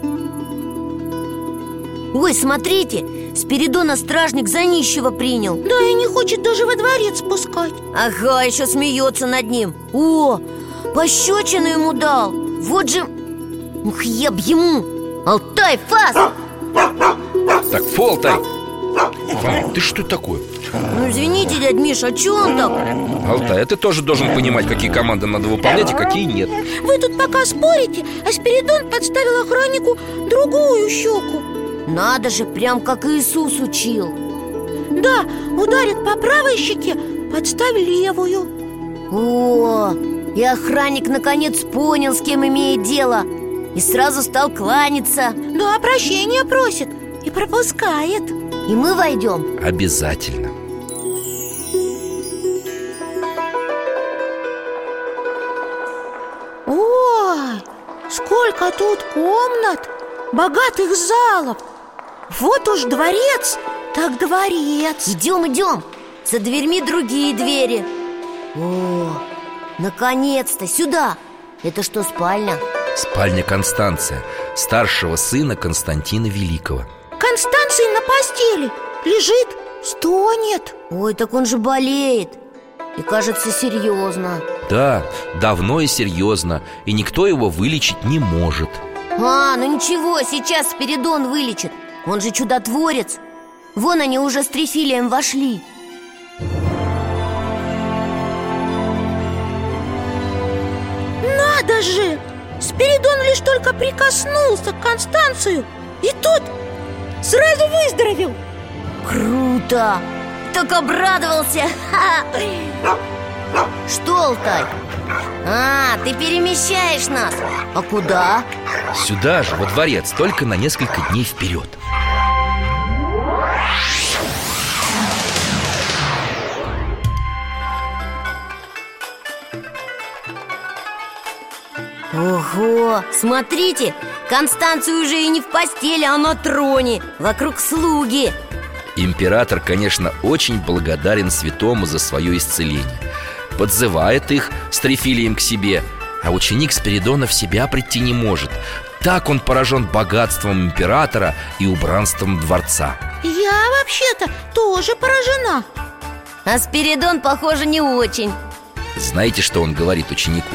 Ой, смотрите, Спиридона стражник за нищего принял. Да, и не хочет даже во дворец пускать. Ага, еще смеется над ним. О, пощечину ему дал. Вот же, ух, я б ему. Алтай, фас! Так, фу, Алтай. Фома, ты что такое? Ну, извините, дядь Миша, а че он так? Алтай, а ты тоже должен понимать, какие команды надо выполнять и какие нет. Вы тут пока спорите, а Спиридон подставил охраннику другую щеку. Надо же, прям как Иисус учил. Да, ударит по правой щеке, подставь левую. О, и охранник наконец понял, с кем имеет дело, и сразу стал кланяться. Да, прощения просит и пропускает. И мы войдем? Обязательно. Ой, сколько тут комнат, богатых залов. Вот уж дворец, так дворец. Идем, идем. За дверьми другие двери. О, наконец-то, сюда. Это что, спальня? Спальня Констанция, старшего сына Константина Великого. Констанций на постели лежит, стонет. Ой, так он же болеет. И кажется, серьезно. Да, давно и серьезно. И никто его вылечить не может. А, ну ничего, сейчас Спиридон вылечит. Он же чудотворец. Вон они уже с Трифилием вошли. Надо же! Спиридон лишь только прикоснулся к Констанцию, и тот сразу выздоровел. Круто! Так обрадовался. Что, Алтай? А, ты перемещаешь нас. А куда? Сюда же, во дворец, только на несколько дней вперед. Ого, смотрите, Констанция уже и не в постели, а на троне. Вокруг слуги. Император, конечно, очень благодарен святому за свое исцеление. Подзывает их с Трифилием к себе. А ученик Спиридона в себя прийти не может. Так он поражен богатством императора и убранством дворца. Я вообще-то тоже поражена. А Спиридон, похоже, не очень. Знаете, что он говорит ученику?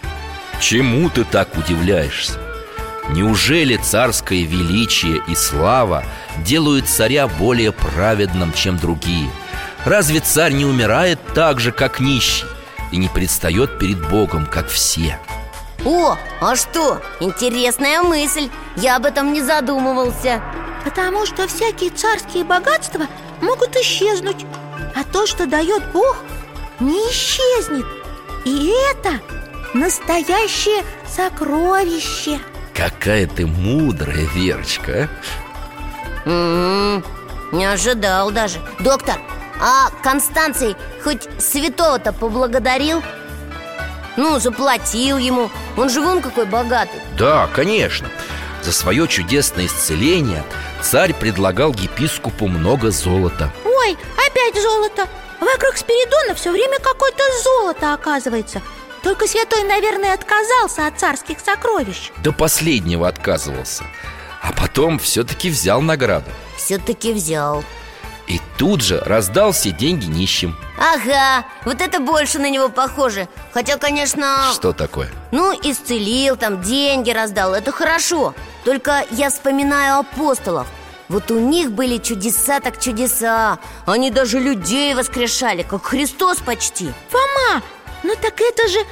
Чему ты так удивляешься? Неужели царское величие и слава делают царя более праведным, чем другие? Разве царь не умирает так же, как нищий, и не предстает перед Богом, как все? О, а что? Интересная мысль. Я об этом не задумывался. Потому что всякие царские богатства могут исчезнуть, а то, что дает Бог, не исчезнет. И это настоящее сокровище. Какая ты мудрая, Верочка, а? М-м, не ожидал даже. Доктор, а Констанций хоть святого-то поблагодарил? Ну, заплатил ему. Он же вон какой богатый. Да, конечно. За свое чудесное исцеление царь предлагал епископу много золота. Ой, опять золото. Вокруг Спиридона все время какое-то золото оказывается. Только святой, наверное, отказался от царских сокровищ. До последнего отказывался. А потом все-таки взял награду. Все-таки взял. И тут же раздал все деньги нищим. Ага, вот это больше на него похоже. Хотя, конечно... Что такое? Ну, исцелил, там деньги раздал, это хорошо. Только я вспоминаю апостолов. Вот у них были чудеса так чудеса. Они даже людей воскрешали, как Христос почти. Фома, ну так это же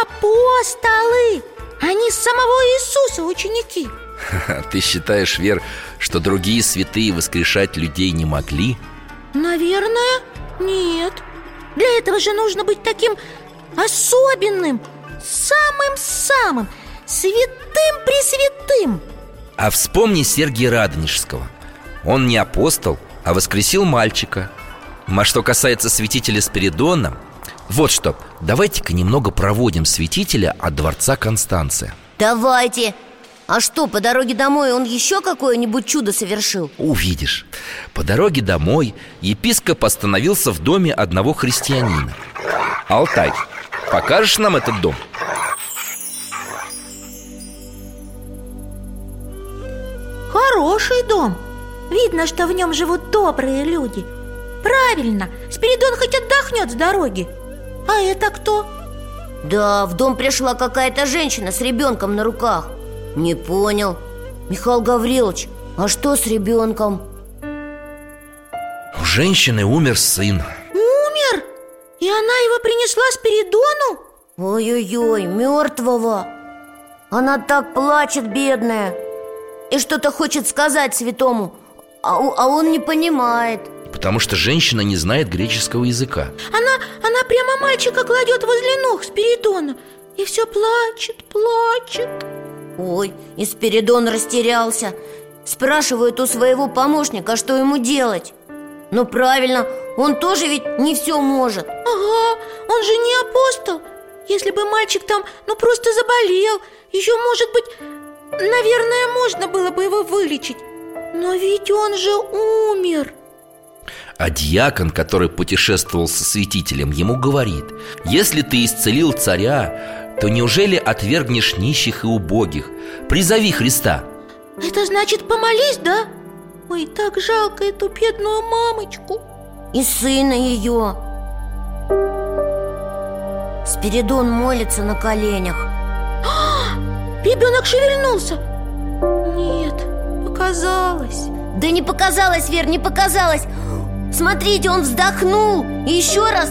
апостолы. Они самого Иисуса ученики. Ты считаешь, Вер, что другие святые воскрешать людей не могли? Наверное, нет. Для этого же нужно быть особенным, самым-самым, святым-пресвятым. А вспомни Сергия Радонежского. Он не апостол, а воскресил мальчика. А что касается святителя Спиридона, вот что, давайте-ка немного проводим святителя от дворца Констанция. Давайте. А что, по дороге домой он еще какое-нибудь чудо совершил? Увидишь. По дороге домой епископ остановился в доме одного христианина. Алтай, покажешь нам этот дом? Хороший дом. Видно, что в нем живут добрые люди. Правильно, Спиридон хоть отдохнет с дороги. А это кто? Да, в дом пришла какая-то женщина с ребенком на руках. Не понял. Михаил Гаврилович, а что с ребенком? У женщины умер сын. Умер? И она его принесла Спиридону? Ой-ой-ой, мертвого. Она так плачет, бедная. И что-то хочет сказать святому, а, а он не понимает. Потому что женщина не знает греческого языка. Она, она прямо мальчика кладет возле ног Спиридона и все плачет, плачет. Ой, и Спиридон растерялся. Спрашивает у своего помощника, что ему делать. Ну правильно, он тоже ведь не все может. Ага, он же не апостол. Если бы мальчик там, ну просто заболел, еще, может быть, наверное, можно было бы его вылечить. Но ведь он же умер. А диакон, который путешествовал со святителем, ему говорит: если ты исцелил царя, то неужели отвергнешь нищих и убогих? Призови Христа. Это значит помолись, да? Ой, так жалко эту бедную мамочку. И сына ее. Спиридон молится на коленях. Ребенок шевельнулся. Нет, показалось. Да не показалось, Вер, не показалось. Смотрите, он вздохнул. И еще раз.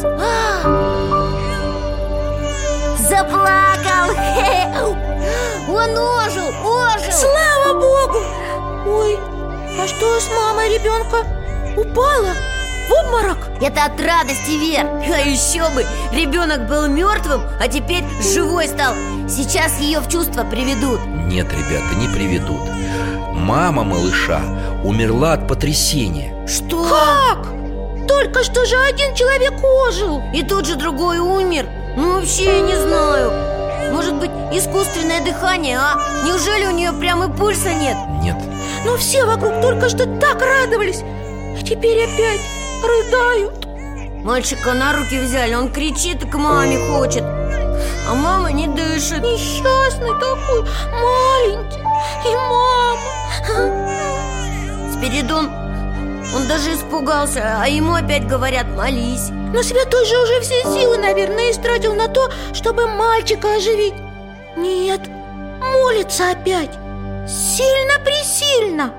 Заплакал. Он ожил, ожил. Слава Богу! Ой, а что с мамой ребенка? Упала? В обморок? Это от радости, Вер. А еще бы, ребенок был мертвым, а теперь живой стал. Сейчас ее в чувство приведут. Нет, ребята, не приведут. Мама малыша умерла от потрясения. Что? Как? Только что же один человек ожил. И тут же другой умер. Ну вообще я не знаю. Может быть, искусственное дыхание, а? Неужели у нее прямо и пульса нет? Нет. Но все вокруг только что так радовались, а теперь опять рыдают. Мальчика на руки взяли, он кричит и к маме хочет. А мама не дышит. Несчастный такой, маленький. И мама. Спиридон, он даже испугался, а ему опять говорят: молись. Но святой же уже все силы, наверное, истратил на то, чтобы мальчика оживить. Нет, молится опять. Сильно-пресильно.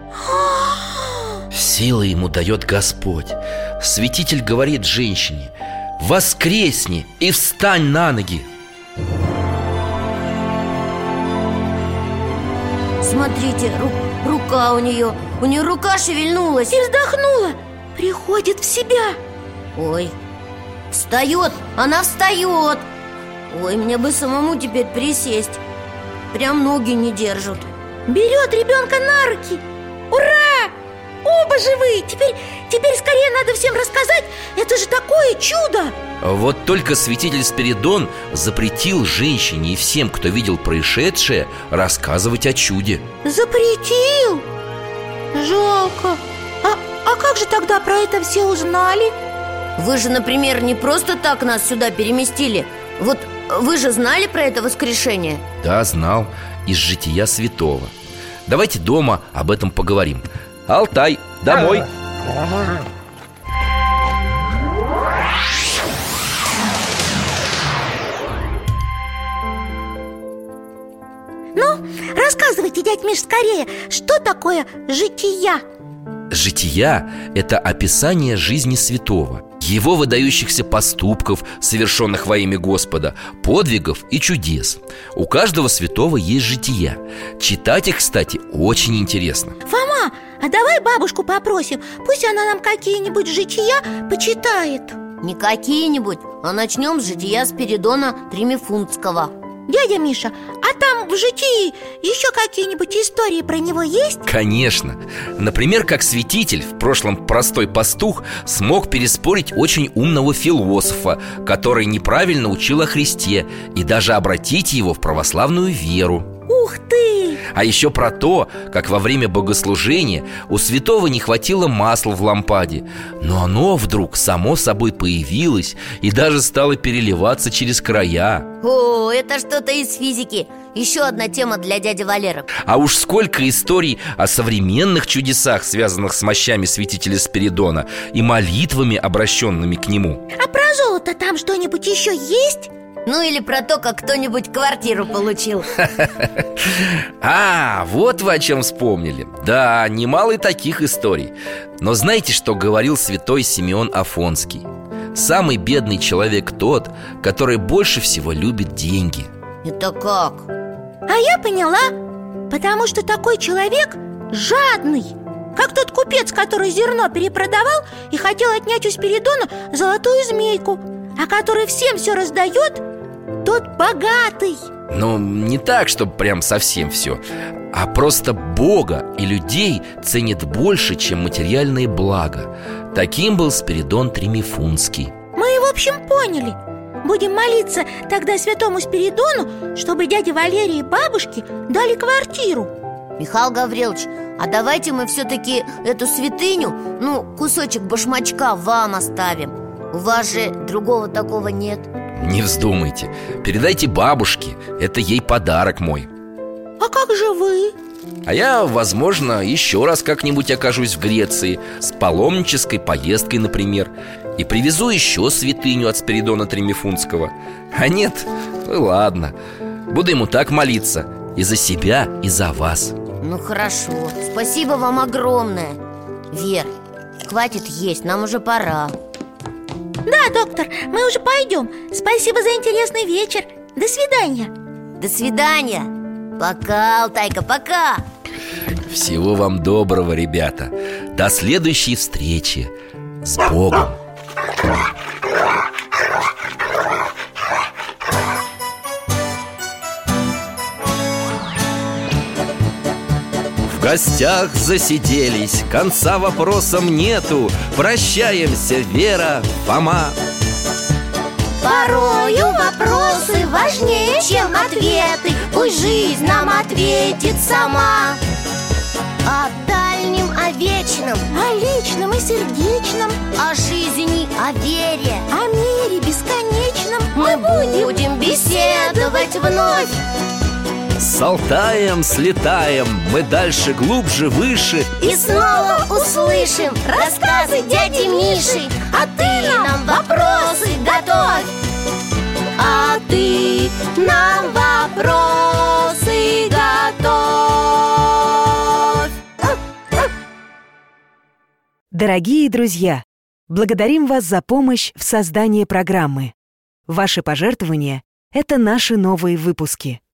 Силы ему дает Господь. Святитель говорит женщине: воскресни и встань на ноги. Смотрите, ру- рука у нее. У нее рука шевельнулась. И вздохнула. Приходит в себя. Ой, встает, она встает. Ой, мне бы самому теперь присесть. Прям ноги не держат. Берет ребенка на руки. Ура! Оба живые. Теперь, теперь скорее надо всем рассказать. Это же такое чудо. Вот только святитель Спиридон запретил женщине и всем, кто видел происшедшее, рассказывать о чуде. Запретил? Жалко. А, а как же тогда про это все узнали? Вы же, например, не просто так нас сюда переместили. Вот вы же знали про это воскрешение? Да, знал, из жития святого. Давайте дома об этом поговорим. Алтай, домой. Ну, рассказывайте, дядь Миш, скорее, что такое жития? Жития – это описание жизни святого, его выдающихся поступков, совершенных во имя Господа, подвигов и чудес. У каждого святого есть жития. Читать их, кстати, очень интересно. Фома, а давай бабушку попросим, пусть она нам какие-нибудь жития почитает. Не какие-нибудь, а начнем с жития Спиридона Тримифунтского. Дядя Миша, а там в житии еще какие-нибудь истории про него есть? Конечно. Например, как святитель, в прошлом простой пастух, смог переспорить очень умного философа, который неправильно учил о Христе, и даже обратить его в православную веру. Ух ты! А еще про то, как во время богослужения у святого не хватило масла в лампаде, но оно вдруг само собой появилось и даже стало переливаться через края. О, это что-то из физики. Еще одна тема для дяди Валеры. А уж сколько историй о современных чудесах, связанных с мощами святителя Спиридона и молитвами, обращенными к нему. А про золото там что-нибудь еще есть? Ну или про то, как кто-нибудь квартиру получил. А, вот вы о чем вспомнили. Да, немало и таких историй. Но знаете, что говорил святой Симеон Афонский? Самый бедный человек тот, который больше всего любит деньги. Это как? А я поняла. Потому что такой человек жадный. Как тот купец, который зерно перепродавал и хотел отнять у Спиридона золотую змейку, а который всем все раздает, тот богатый. Ну, не так, чтобы прям совсем все, а просто Бога и людей ценит больше, чем материальные блага. Таким был Спиридон Тримифунтский. Мы, в общем, поняли. Будем молиться тогда святому Спиридону, чтобы дяде Валерии и бабушке дали квартиру. Михаил Гаврилович, а давайте мы все-таки эту святыню, ну, кусочек башмачка вам оставим. У вас же другого такого нет. Не вздумайте, передайте бабушке, это ей подарок мой. А как же вы? А я, возможно, еще раз как-нибудь окажусь в Греции с паломнической поездкой, например, и привезу еще святыню от Спиридона Тремифунтского. А нет, ну ладно, буду ему так молиться и за себя, и за вас. Ну хорошо, спасибо вам огромное. Вер, хватит есть, нам уже пора. Да, доктор, мы уже пойдем. Спасибо за интересный вечер. До свидания. До свидания. Пока, Алтайка, пока. Всего вам доброго, ребята. До следующей встречи. С Богом. В гостях засиделись, конца вопросам нету. Прощаемся, Вера, Фома. Порою вопросы важнее, чем ответы. Пусть жизнь нам ответит сама. О дальнем, о вечном, О личном и сердечном, о жизни, о вере о мире бесконечном мы будем беседовать вновь. С Алтаем слетаем, мы дальше, глубже, выше. И снова услышим рассказы дяди Миши. А ты нам вопросы готовь. А ты нам вопросы готовь. Дорогие друзья, благодарим вас за помощь в создании программы. Ваши пожертвования – это наши новые выпуски.